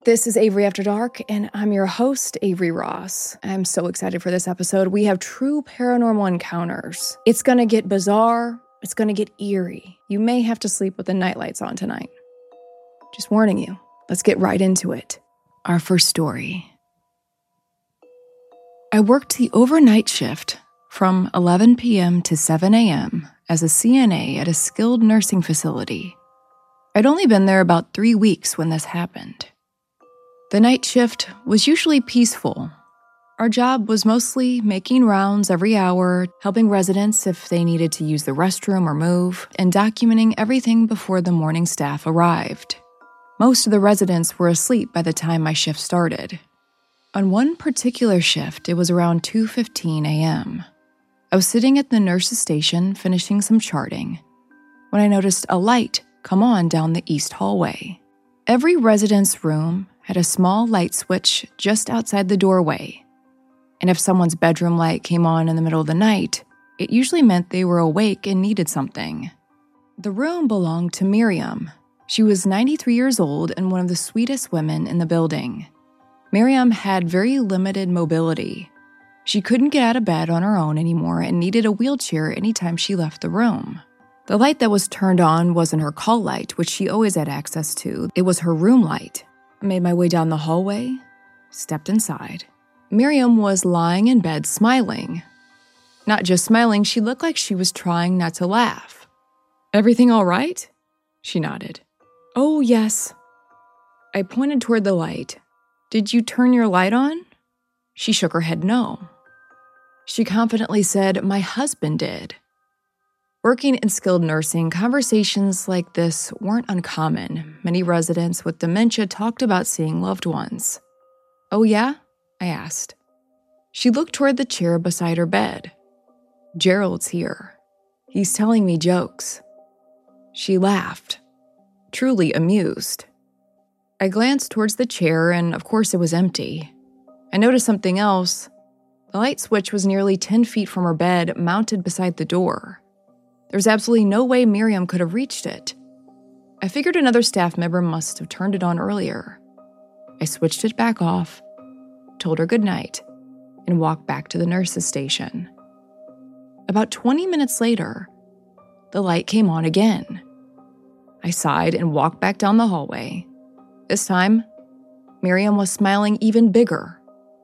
This is Avery After Dark, and I'm your host, Avery Ross. I'm so excited for this episode. We have true paranormal encounters. It's gonna get bizarre. It's gonna get eerie. You may have to sleep with the nightlights on tonight. Just warning you. Let's get right into it. Our first story. I worked the overnight shift from 11 p.m. to 7 a.m. as a CNA at a skilled nursing facility. I'd only been there about 3 weeks when this happened. The night shift was usually peaceful. Our job was mostly making rounds every hour, helping residents if they needed to use the restroom or move, and documenting everything before the morning staff arrived. Most of the residents were asleep by the time my shift started. On one particular shift, it was around 2:15 a.m. I was sitting at the nurse's station finishing some charting when I noticed a light come on down the east hallway. Every resident's room had a small light switch just outside the doorway, and if someone's bedroom light came on in the middle of the night, it usually meant they were awake and needed something. The room belonged to Miriam. She was 93 years old and one of the sweetest women in the building. Miriam had very limited mobility. She couldn't get out of bed on her own anymore and needed a wheelchair anytime she left the room. The light that was turned on wasn't her call light, which she always had access to. It was her room light. I made my way down the hallway, stepped inside. Miriam was lying in bed smiling. Not just smiling, she looked like she was trying not to laugh. "Everything all right?" She nodded. "Oh, yes." I pointed toward the light. "Did you turn your light on?" She shook her head no. She confidently said, "My husband did." Working in skilled nursing, conversations like this weren't uncommon. Many residents with dementia talked about seeing loved ones. "Oh yeah?" I asked. She looked toward the chair beside her bed. "Gerald's here. He's telling me jokes." She laughed, truly amused. I glanced towards the chair, and of course it was empty. I noticed something else. The light switch was nearly 10 feet from her bed, mounted beside the door. There was absolutely no way Miriam could have reached it. I figured another staff member must have turned it on earlier. I switched it back off, told her goodnight, and walked back to the nurse's station. About 20 minutes later, the light came on again. I sighed and walked back down the hallway. This time, Miriam was smiling even bigger.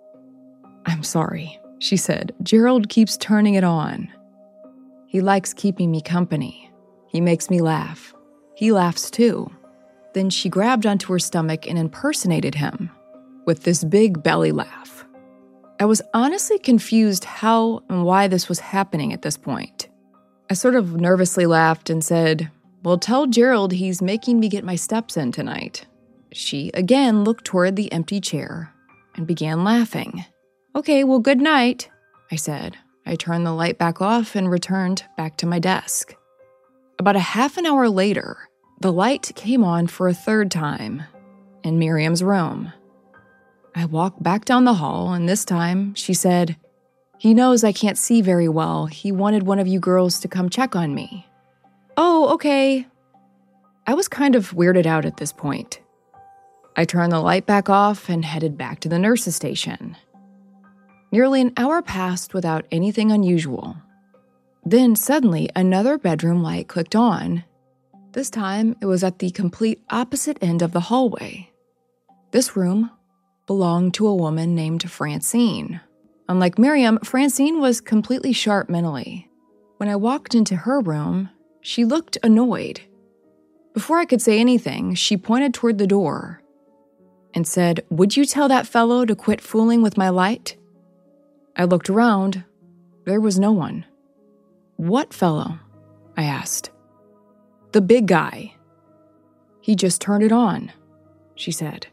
"I'm sorry," she said. "Gerald keeps turning it on. He likes keeping me company. He makes me laugh. He laughs too." Then she grabbed onto her stomach and impersonated him with this big belly laugh. I was honestly confused how and why this was happening at this point. I sort of nervously laughed and said, "Well, tell Gerald he's making me get my steps in tonight." She again looked toward the empty chair and began laughing. "Okay, well, good night," I said. I turned the light back off and returned back to my desk. About a half an hour later, the light came on for a third time in Miriam's room. I walked back down the hall, and this time she said, "He knows I can't see very well. He wanted one of you girls to come check on me." "Oh, okay." I was kind of weirded out at this point. I turned the light back off and headed back to the nurse's station. Nearly an hour passed without anything unusual. Then suddenly another bedroom light clicked on. This time it was at the complete opposite end of the hallway. This room belonged to a woman named Francine. Unlike Miriam, Francine was completely sharp mentally. When I walked into her room, she looked annoyed. Before I could say anything, she pointed toward the door and said, "Would you tell that fellow to quit fooling with my light?" I looked around. There was no one. "What fellow?" I asked. "The big guy. He just turned it on," she said.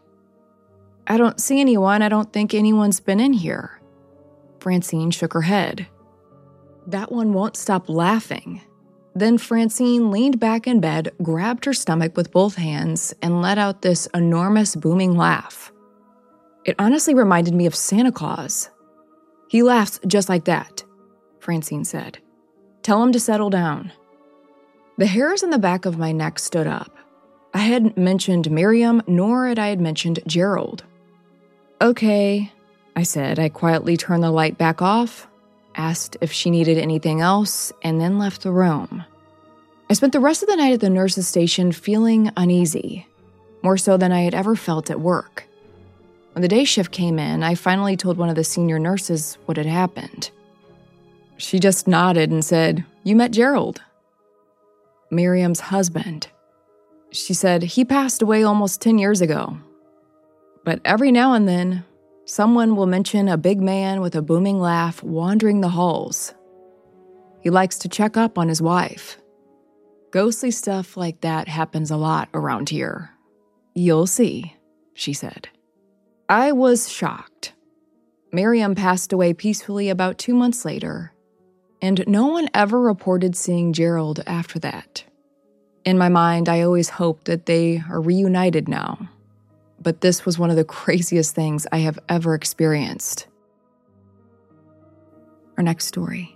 "I don't see anyone. I don't think anyone's been in here." Francine shook her head. That one won't stop laughing. Then Francine leaned back in bed, grabbed her stomach with both hands, and let out this enormous booming laugh. It honestly reminded me of Santa Claus. "He laughs just like that," Francine said. "Tell him to settle down." The hairs on the back of my neck stood up. I hadn't mentioned Miriam, nor had I mentioned Gerald. "Okay," I said. I quietly turned the light back off, asked if she needed anything else, and then left the room. I spent the rest of the night at the nurse's station feeling uneasy, more so than I had ever felt at work. When the day shift came in, I finally told one of the senior nurses what had happened. She just nodded and said, "You met Gerald?" "Miriam's husband." She said, "He passed away almost 10 years ago. But every now and then, someone will mention a big man with a booming laugh wandering the halls. He likes to check up on his wife. Ghostly stuff like that happens a lot around here. You'll see," she said. I was shocked. Miriam passed away peacefully about 2 months later, and no one ever reported seeing Gerald after that. In my mind, I always hoped that they are reunited now, but this was one of the craziest things I have ever experienced. Our next story.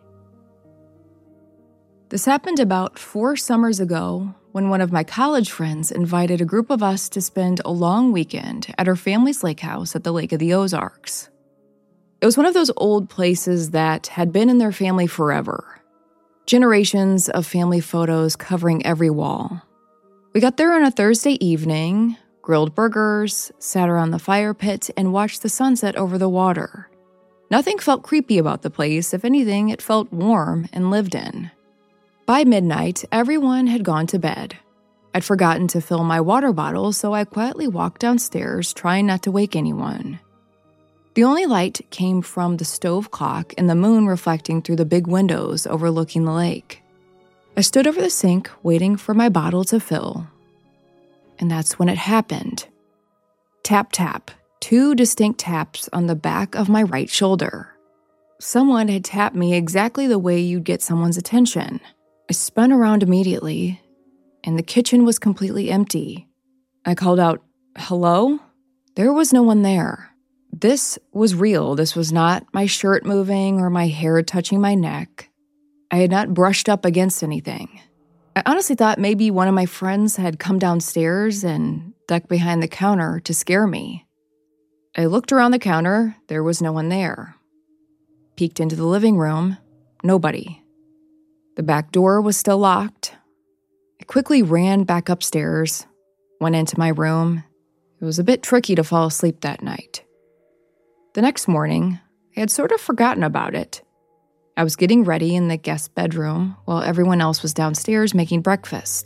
This happened about 4 summers ago when one of my college friends invited a group of us to spend a long weekend at her family's lake house at the Lake of the Ozarks. It was one of those old places that had been in their family forever. Generations of family photos covering every wall. We got there on a Thursday evening, grilled burgers, sat around the fire pit, and watched the sunset over the water. Nothing felt creepy about the place. If anything, it felt warm and lived in. By midnight, everyone had gone to bed. I'd forgotten to fill my water bottle, so I quietly walked downstairs, trying not to wake anyone. The only light came from the stove clock and the moon reflecting through the big windows overlooking the lake. I stood over the sink, waiting for my bottle to fill. And that's when it happened. Tap, tap. 2 distinct taps on the back of my right shoulder. Someone had tapped me exactly the way you'd get someone's attention. I spun around immediately, and the kitchen was completely empty. I called out, "Hello?" There was no one there. This was real. This was not my shirt moving or my hair touching my neck. I had not brushed up against anything. I honestly thought maybe one of my friends had come downstairs and ducked behind the counter to scare me. I looked around the counter. There was no one there. Peeked into the living room. Nobody. The back door was still locked. I quickly ran back upstairs, went into my room. It was a bit tricky to fall asleep that night. The next morning, I had sort of forgotten about it. I was getting ready in the guest bedroom while everyone else was downstairs making breakfast.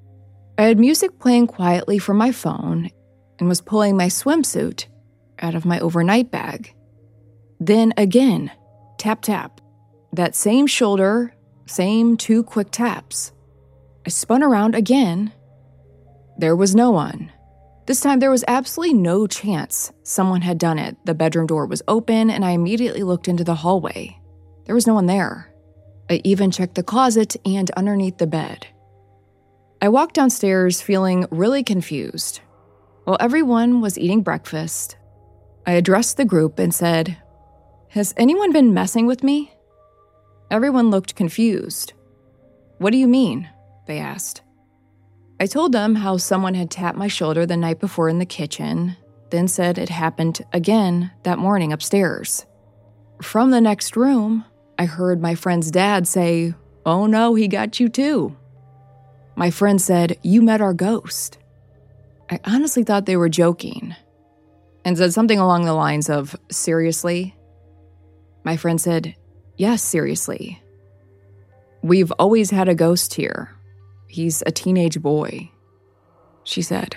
I had music playing quietly from my phone and was pulling my swimsuit out of my overnight bag. Then again, tap, tap. That same shoulder, same 2 quick taps. I spun around again. There was no one. This time there was absolutely no chance someone had done it. The bedroom door was open and I immediately looked into the hallway. There was no one there. I even checked the closet and underneath the bed. I walked downstairs feeling really confused. While everyone was eating breakfast, I addressed the group and said, "Has anyone been messing with me?" Everyone looked confused. "What do you mean?" they asked. I told them how someone had tapped my shoulder the night before in the kitchen, then said it happened again that morning upstairs. From the next room, I heard my friend's dad say, "Oh no, he got you too." My friend said, "You met our ghost." I honestly thought they were joking and said something along the lines of, "Seriously?" My friend said, "Yes, seriously. We've always had a ghost here. He's a teenage boy," she said.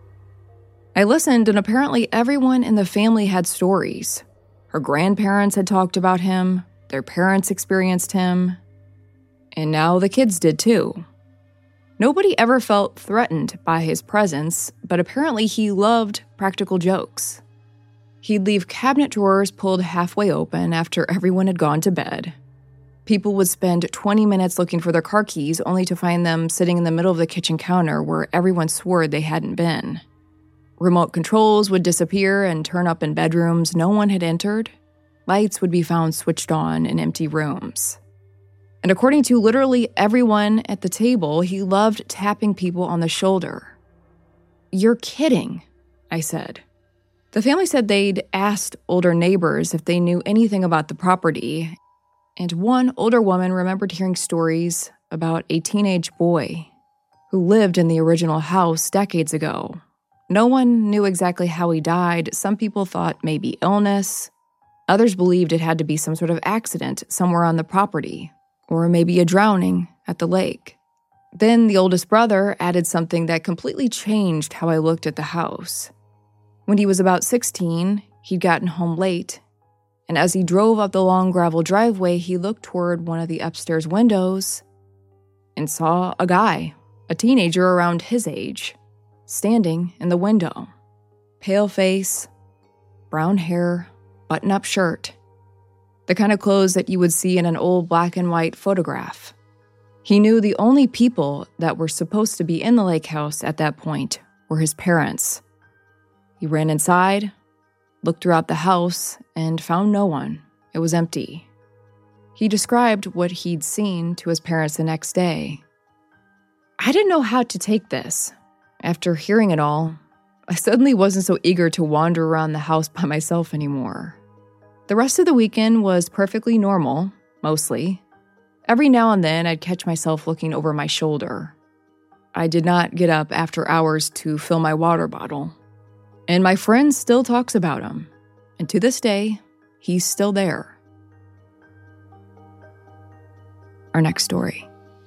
I listened, and apparently everyone in the family had stories. Her grandparents had talked about him, their parents experienced him, and now the kids did too. Nobody ever felt threatened by his presence, but apparently he loved practical jokes. He'd leave cabinet drawers pulled halfway open after everyone had gone to bed. People would spend 20 minutes looking for their car keys only to find them sitting in the middle of the kitchen counter where everyone swore they hadn't been. Remote controls would disappear and turn up in bedrooms no one had entered. Lights would be found switched on in empty rooms. And according to literally everyone at the table, he loved tapping people on the shoulder. You're kidding, I said. The family said they'd asked older neighbors if they knew anything about the property, and one older woman remembered hearing stories about a teenage boy who lived in the original house decades ago. No one knew exactly how he died. Some people thought maybe illness. Others believed it had to be some sort of accident somewhere on the property, or maybe a drowning at the lake. Then the oldest brother added something that completely changed how I looked at the house. When he was about 16, he'd gotten home late, and as he drove up the long gravel driveway, he looked toward one of the upstairs windows and saw a guy, a teenager around his age, standing in the window. Pale face, brown hair, button-up shirt, the kind of clothes that you would see in an old black and white photograph. He knew the only people that were supposed to be in the lake house at that point were his parents. He ran inside, looked throughout the house, and found no one. It was empty. He described what he'd seen to his parents the next day. I didn't know how to take this. After hearing it all, I suddenly wasn't so eager to wander around the house by myself anymore. The rest of the weekend was perfectly normal, mostly. Every now and then, I'd catch myself looking over my shoulder. I did not get up after hours to fill my water bottle. And my friend still talks about him. And to this day, he's still there. Our next story.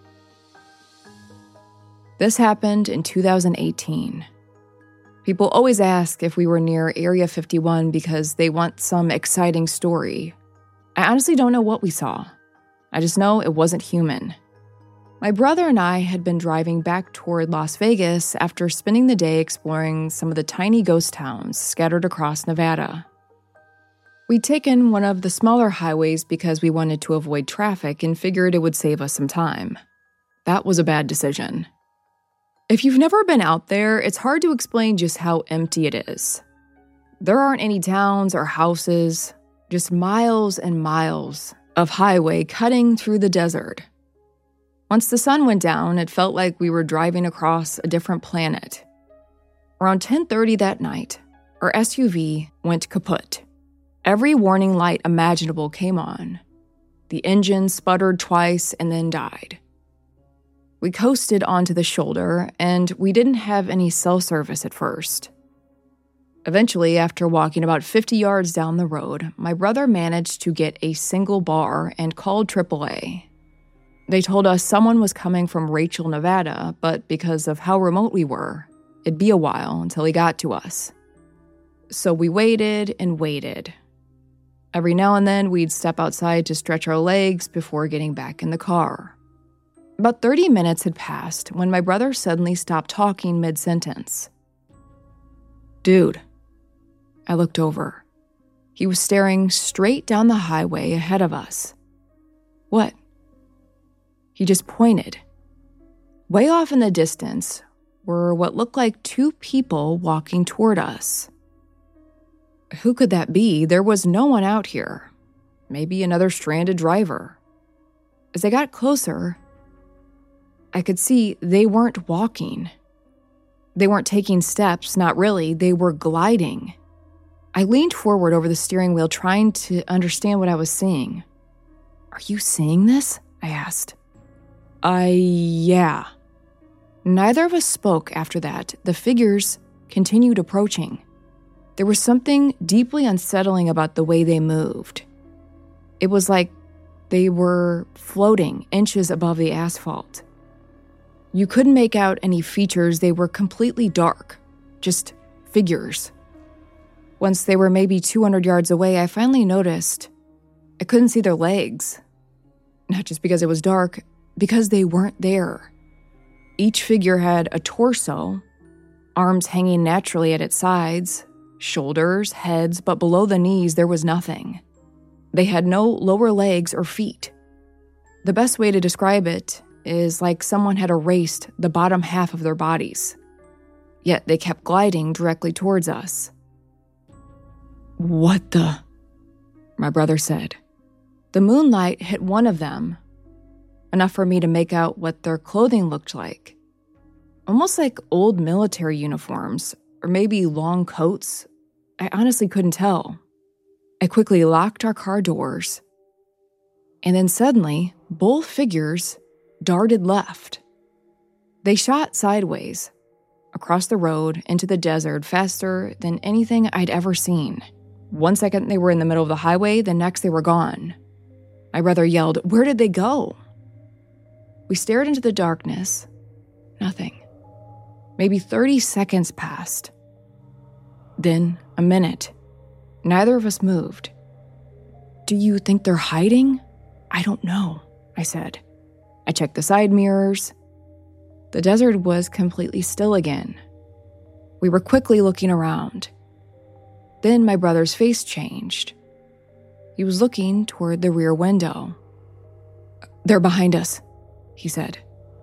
This happened in 2018. People always ask if we were near Area 51 because they want some exciting story. I honestly don't know what we saw. I just know it wasn't human. My brother and I had been driving back toward Las Vegas after spending the day exploring some of the tiny ghost towns scattered across Nevada. We'd taken one of the smaller highways because we wanted to avoid traffic and figured it would save us some time. That was a bad decision. If you've never been out there, it's hard to explain just how empty it is. There aren't any towns or houses, just miles and miles of highway cutting through the desert. Once the sun went down, it felt like we were driving across a different planet. Around 10:30 that night, our SUV went kaput. Every warning light imaginable came on. The engine sputtered twice and then died. We coasted onto the shoulder, and we didn't have any cell service at first. Eventually, after walking about 50 yards down the road, my brother managed to get a single bar and called AAA. They told us someone was coming from Rachel, Nevada, but because of how remote we were, it'd be a while until he got to us. So we waited and waited. Every now and then, we'd step outside to stretch our legs before getting back in the car. About 30 minutes had passed when my brother suddenly stopped talking mid-sentence. "Dude." I looked over. He was staring straight down the highway ahead of us. "What?" He just pointed. Way off in the distance were what looked like two people walking toward us. Who could that be? There was no one out here. Maybe another stranded driver. As I got closer, I could see they weren't walking. They weren't taking steps, not really. They were gliding. I leaned forward over the steering wheel, trying to understand what I was seeing. "Are you seeing this?" I asked. Yeah. Neither of us spoke after that. The figures continued approaching. There was something deeply unsettling about the way they moved. It was like they were floating inches above the asphalt. You couldn't make out any features. They were completely dark, just figures. Once they were maybe 200 yards away, I finally noticed I couldn't see their legs. Not just because it was dark, because they weren't there. Each figure had a torso, arms hanging naturally at its sides, shoulders, heads, but below the knees there was nothing. They had no lower legs or feet. The best way to describe it is like someone had erased the bottom half of their bodies. Yet they kept gliding directly towards us. "What the?" my brother said. The moonlight hit one of them, enough for me to make out what their clothing looked like. almost like old military uniforms, or maybe long coats. I honestly couldn't tell. I quickly locked our car doors. And then suddenly, both figures darted left. They shot sideways, across the road, into the desert faster than anything I'd ever seen. 1 second they were in the middle of the highway, the next they were gone. My brother yelled, "Where did they go?" We stared into the darkness. Nothing. Maybe 30 seconds passed. Then a minute. Neither of us moved. "Do you think they're hiding?" "I don't know," I said. I checked the side mirrors. The desert was completely still again. We were quickly looking around. Then my brother's face changed. He was looking toward the rear window. "They're behind us," he said.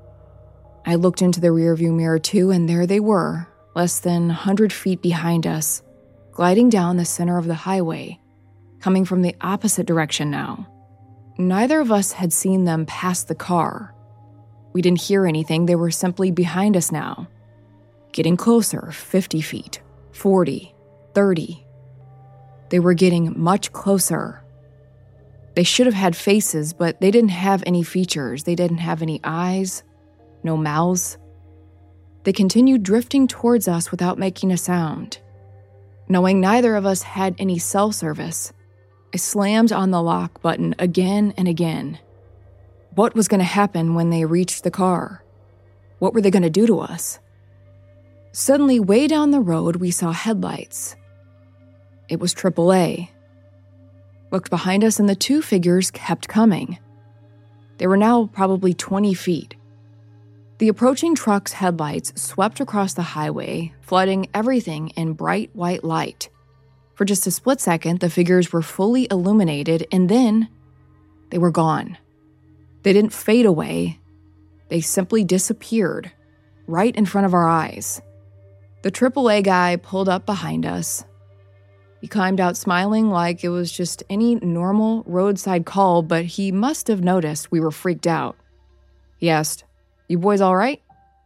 I looked into the rearview mirror too, and there they were, less than 100 feet behind us, gliding down the center of the highway, coming from the opposite direction now. Neither of us had seen them pass the car. We didn't hear anything, they were simply behind us now. Getting closer, 50 feet, 40, 30. They were getting much closer. They should have had faces, but they didn't have any features. They didn't have any eyes, no mouths. They continued drifting towards us without making a sound. Knowing neither of us had any cell service, I slammed on the lock button again and again. What was going to happen when they reached the car? What were they going to do to us? Suddenly, way down the road, we saw headlights. It was AAA. Looked behind us and the two figures kept coming. They were now probably 20 feet. The approaching truck's headlights swept across the highway, flooding everything in bright white light. For just a split second, the figures were fully illuminated, and then they were gone. They didn't fade away. They simply disappeared, right in front of our eyes. The AAA guy pulled up behind us. He climbed out smiling like it was just any normal roadside call, but he must have noticed we were freaked out. He asked, "You boys all right?"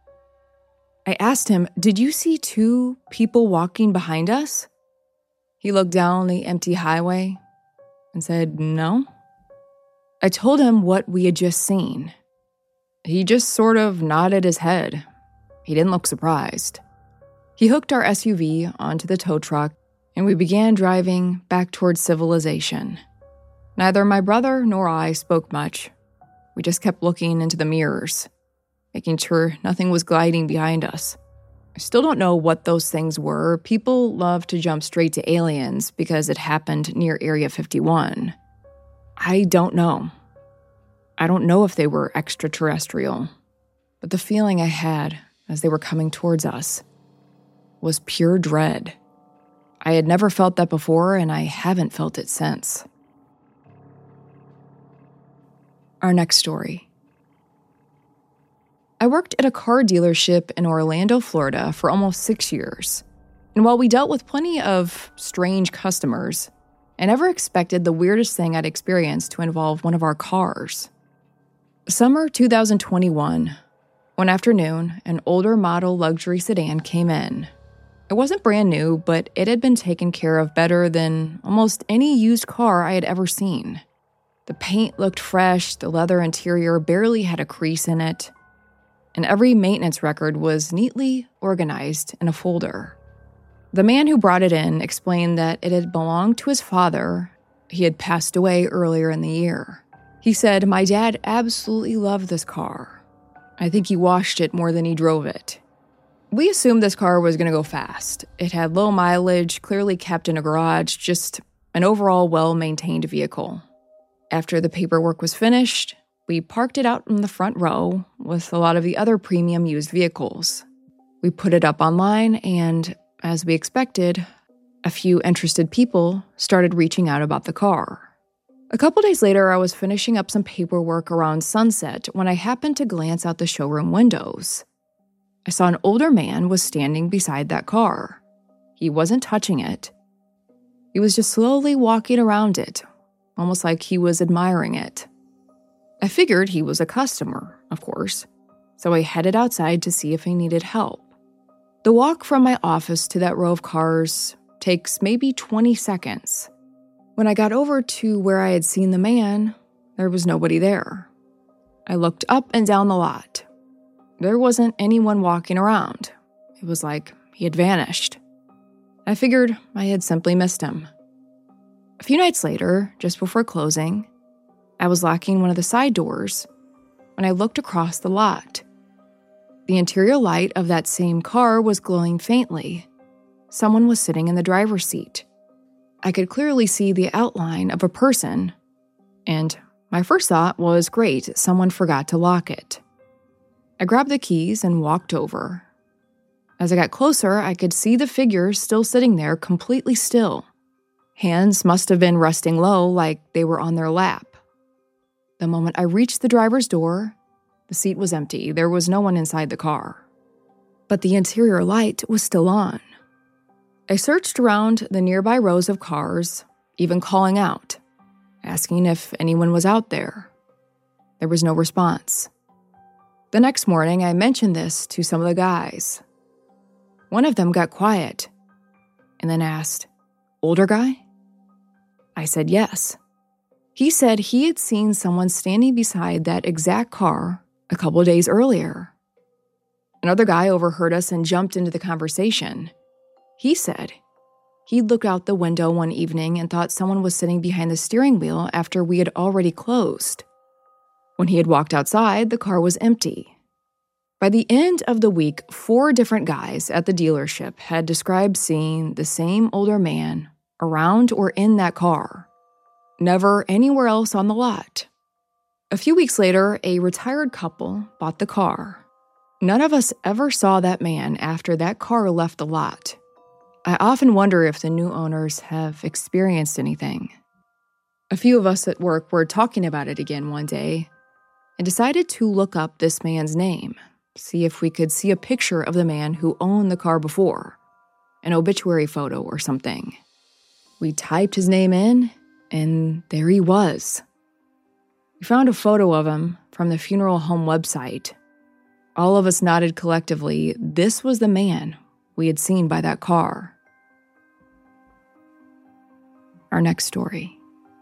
I asked him, "Did you see two people walking behind us?" He looked down the empty highway and said, "No." I told him what we had just seen. He just sort of nodded his head. He didn't look surprised. He hooked our SUV onto the tow truck, and we began driving back towards civilization. Neither my brother nor I spoke much. We just kept looking into the mirrors, making sure nothing was gliding behind us. I still don't know what those things were. People love to jump straight to aliens because it happened near Area 51. I don't know. I don't know if they were extraterrestrial, but the feeling I had as they were coming towards us was pure dread. I had never felt that before, and I haven't felt it since. Our next story. I worked at a car dealership in Orlando, Florida for almost 6 years. And while we dealt with plenty of strange customers, I never expected the weirdest thing I'd experienced to involve one of our cars. Summer 2021, one afternoon, an older model luxury sedan came in. It wasn't brand new, but it had been taken care of better than almost any used car I had ever seen. The paint looked fresh, the leather interior barely had a crease in it, and every maintenance record was neatly organized in a folder. The man who brought it in explained that it had belonged to his father. He had passed away earlier in the year. He said, "My dad absolutely loved this car. I think he washed it more than he drove it." We assumed this car was going to go fast. It had low mileage, clearly kept in a garage, just an overall well-maintained vehicle. After the paperwork was finished, we parked it out in the front row with a lot of the other premium used vehicles. We put it up online, and as we expected, a few interested people started reaching out about the car. A couple days later, I was finishing up some paperwork around sunset when I happened to glance out the showroom windows. I saw an older man was standing beside that car. He wasn't touching it. He was just slowly walking around it, almost like he was admiring it. I figured he was a customer, of course. so I headed outside to see if he needed help. The walk from my office to that row of cars takes maybe 20 seconds. When I got over to where I had seen the man, there was nobody there. I looked up and down the lot. There wasn't anyone walking around. It was like he had vanished. I figured I had simply missed him. A few nights later, just before closing, I was locking one of the side doors when I looked across the lot. The interior light of that same car was glowing faintly. Someone was sitting in the driver's seat. I could clearly see the outline of a person, and my first thought was, great, someone forgot to lock it. I grabbed the keys and walked over. As I got closer, I could see the figure still sitting there completely still. Hands must have been resting low, like they were on their lap. The moment I reached the driver's door, the seat was empty. There was no one inside the car. But the interior light was still on. I searched around the nearby rows of cars, even calling out, asking if anyone was out there. There was no response. The next morning, I mentioned this to some of the guys. One of them got quiet and then asked, "Older guy?" I said yes. He said he had seen someone standing beside that exact car a couple days earlier. Another guy overheard us and jumped into the conversation. He said he'd looked out the window one evening and thought someone was sitting behind the steering wheel after we had already closed. When he had walked outside, the car was empty. By the end of the week, 4 different guys at the dealership had described seeing the same older man around or in that car. Never anywhere else on the lot. A few weeks later, a retired couple bought the car. None of us ever saw that man after that car left the lot. I often wonder if the new owners have experienced anything. A few of us at work were talking about it again one day and decided to look up this man's name, see if we could see a picture of the man who owned the car before, an obituary photo or something. We typed his name in, and there he was. We found a photo of him from the funeral home website. All of us nodded collectively. This was the man we had seen by that car. Our next story.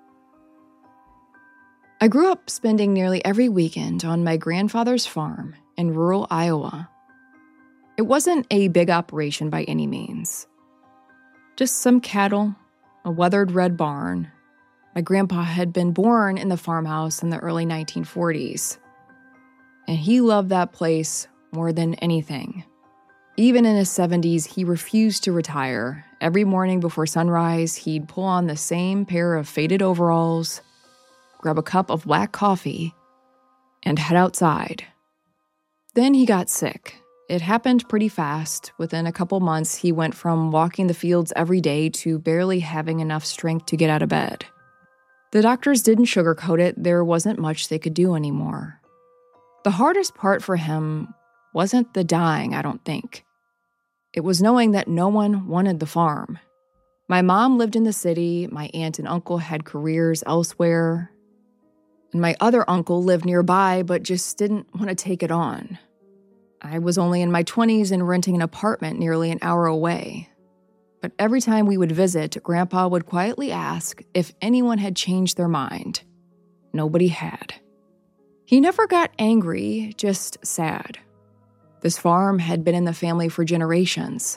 I grew up spending nearly every weekend on my grandfather's farm in rural Iowa. It wasn't a big operation by any means. Just some cattle, a weathered red barn. My grandpa had been born in the farmhouse in the early 1940s, and he loved that place more than anything. Even in his 70s, he refused to retire. Every morning before sunrise, he'd pull on the same pair of faded overalls, grab a cup of black coffee, and head outside. Then he got sick. It happened pretty fast. Within a couple months, he went from walking the fields every day to barely having enough strength to get out of bed. The doctors didn't sugarcoat it. There wasn't much they could do anymore. The hardest part for him wasn't the dying, I don't think. It was knowing that no one wanted the farm. My mom lived in the city, my aunt and uncle had careers elsewhere, and my other uncle lived nearby but just didn't want to take it on. I was only in my 20s and renting an apartment nearly an hour away. But every time we would visit, Grandpa would quietly ask if anyone had changed their mind. Nobody had. He never got angry, just sad. This farm had been in the family for generations.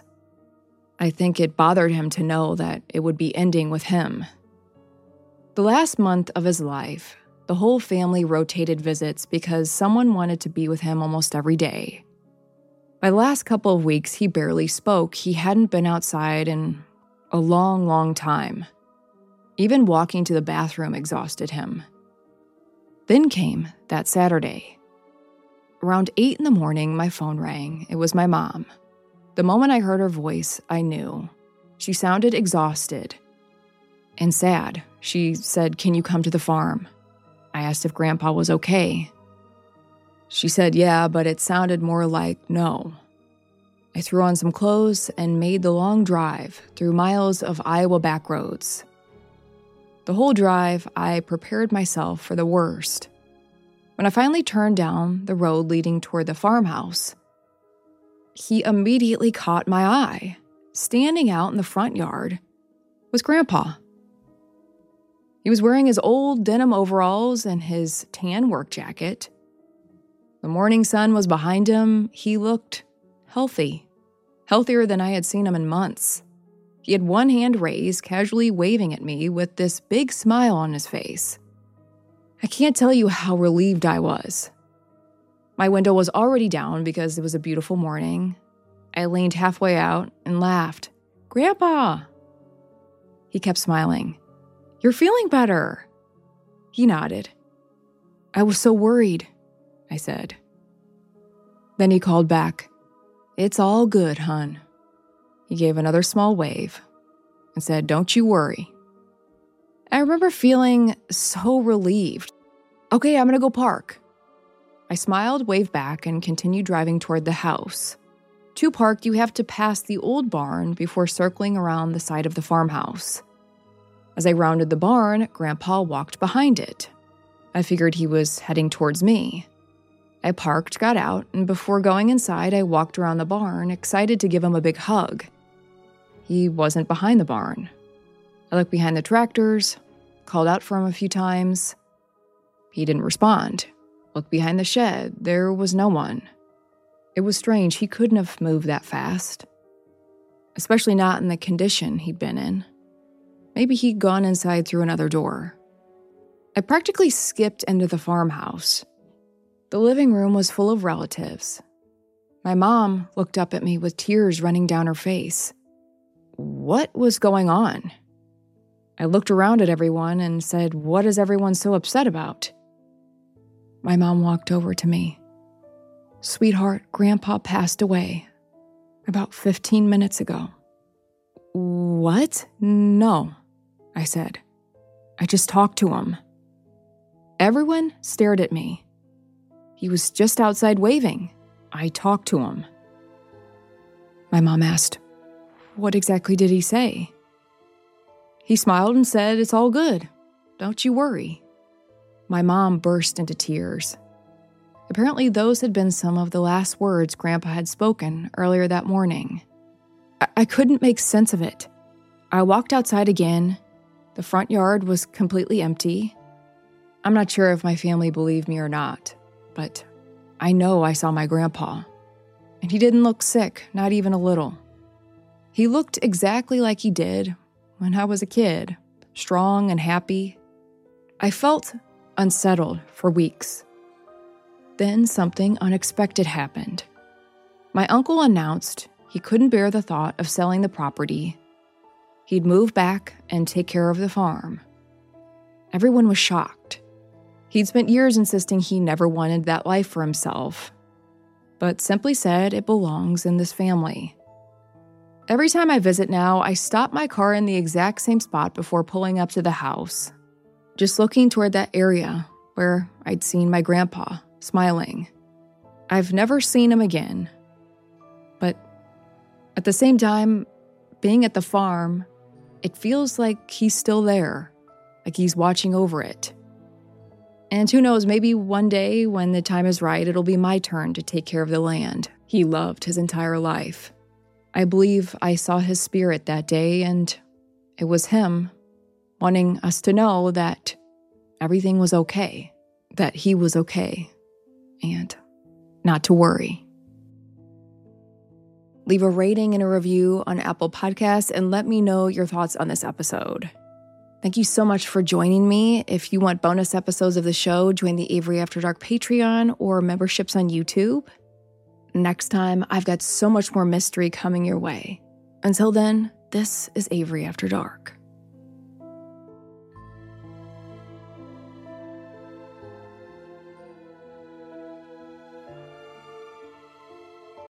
I think it bothered him to know that it would be ending with him. The last month of his life, the whole family rotated visits because someone wanted to be with him almost every day. By the last couple of weeks, he barely spoke. He hadn't been outside in a long, long time. Even walking to the bathroom exhausted him. Then came that Saturday. Around 8 a.m, my phone rang. It was my mom. The moment I heard her voice, I knew. She sounded exhausted and sad. She said, "Can you come to the farm?" I asked if Grandpa was okay. She said, "Yeah," but it sounded more like no. I threw on some clothes and made the long drive through miles of Iowa back roads. The whole drive, I prepared myself for the worst. When I finally turned down the road leading toward the farmhouse, he immediately caught my eye. Standing out in the front yard was Grandpa. He was wearing his old denim overalls and his tan work jacket. The morning sun was behind him. He looked healthy, healthier than I had seen him in months. He had one hand raised, casually waving at me with this big smile on his face. I can't tell you how relieved I was. My window was already down because it was a beautiful morning. I leaned halfway out and laughed. "Grandpa!" He kept smiling. "You're feeling better." He nodded. "I was so worried," I said. Then he called back, "It's all good, hun." He gave another small wave and said, "Don't you worry." I remember feeling so relieved. "Okay, I'm gonna go park." I smiled, waved back, and continued driving toward the house. To park, you have to pass the old barn before circling around the side of the farmhouse. As I rounded the barn, Grandpa walked behind it. I figured he was heading towards me. I parked, got out, and before going inside, I walked around the barn, excited to give him a big hug. He wasn't behind the barn. I looked behind the tractors, called out for him a few times. He didn't respond. Looked behind the shed. There was no one. It was strange. He couldn't have moved that fast, especially not in the condition he'd been in. Maybe he'd gone inside through another door. I practically skipped into the farmhouse. The living room was full of relatives. My mom looked up at me with tears running down her face. What was going on? I looked around at everyone and said, "What is everyone so upset about?" My mom walked over to me. "Sweetheart, Grandpa passed away about 15 minutes ago." "What?" "No," I said. "I just talked to him." Everyone stared at me. He was just outside waving. I talked to him. My mom asked, "What exactly did he say?" He smiled and said, "It's all good. Don't you worry." My mom burst into tears. Apparently, those had been some of the last words Grandpa had spoken earlier that morning. I couldn't make sense of it. I walked outside again. The front yard was completely empty. I'm not sure if my family believed me or not, but I know I saw my grandpa. And he didn't look sick, not even a little. He looked exactly like he did when I was a kid, strong and happy. I felt unsettled for weeks. Then something unexpected happened. My uncle announced he couldn't bear the thought of selling the property. He'd move back and take care of the farm. Everyone was shocked. He'd spent years insisting he never wanted that life for himself, but simply said it belongs in this family. Every time I visit now, I stop my car in the exact same spot before pulling up to the house, just looking toward that area where I'd seen my grandpa, smiling. I've never seen him again, but at the same time, being at the farm, it feels like he's still there, like he's watching over it. And who knows, maybe one day when the time is right, it'll be my turn to take care of the land he loved his entire life. I believe I saw his spirit that day, and it was him wanting us to know that everything was okay, that he was okay, and not to worry. Leave a rating and a review on Apple Podcasts and let me know your thoughts on this episode. Thank you so much for joining me. If you want bonus episodes of the show, join the Avery After Dark Patreon or memberships on YouTube. Next time, I've got so much more mystery coming your way. Until then, this is Avery After Dark.